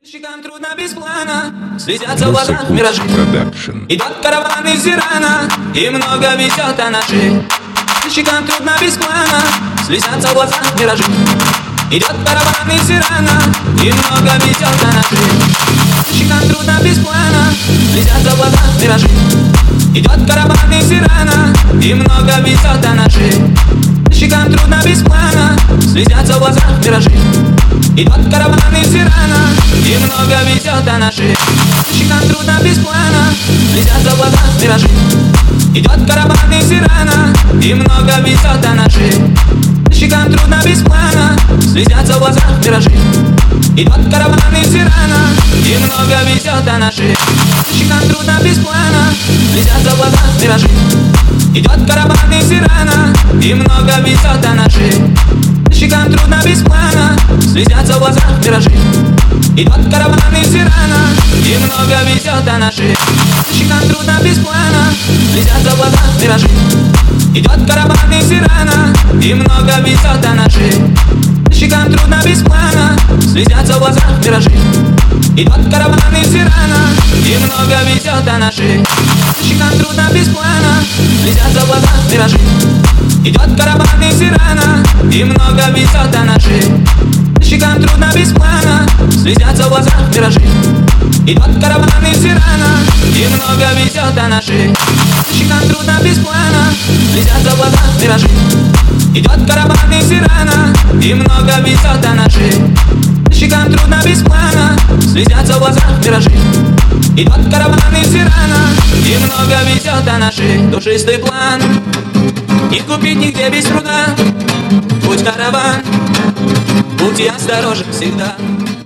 Щекам трудно без плана, слезятся в глазах миражи. Идет караван из Ирана, и много везет о ножи. Щекам трудно без плана, слезятся в глазах миражи. Идет караван из Ирана, и много везет о ножи. Щекам трудно без плана, слезятся в глазах миражи. Идет караван из Ирана, и много везет о ножи. Щекам трудно без плана, слезятся в глазах миражи. Идет караван из Ирана, и много везет о ножи. Щекам трудно без плана, слезятся в глазах миражи. Идет караван из Ирана, и много везет о ножи. Щекам трудно без плана, слезятся в глазах миражи. Идет караван из Ирана, и много везет о ножи. Щекам трудно без плана, слезятся в глазах миражи. Идет караван из Ирана, и много везет о ножи. Щекам трудно без плана, слезятся в глазах миражи. Идет караван из Ирана, и много везет о ножи. Щекам трудно без плана, слезятся в глазах миражи. Идет караван из Ирана, и много везет о ножи. Щекам трудно без плана, слезятся в глазах миражи. Идет караван из Ирана, и много везет о ножи. Щекам трудно без плана, слезятся в глазах миражи. Идет караван из Ирана, и много везет о ножи. Щекам трудно без плана, слезятся в глазах миражи. Идет караван из Ирана, и много везет о ножи. Щекам трудно без плана, слезятся в глазах миражи. Идет караван из Ирана, и много везет о ножи. Щекам трудно без плана, слезятся в глазах миражи. Идет караван из Ирана, и много везет о ножи. Душистый план, не купить нигде без труда. Путь караван, будьте осторожен всегда.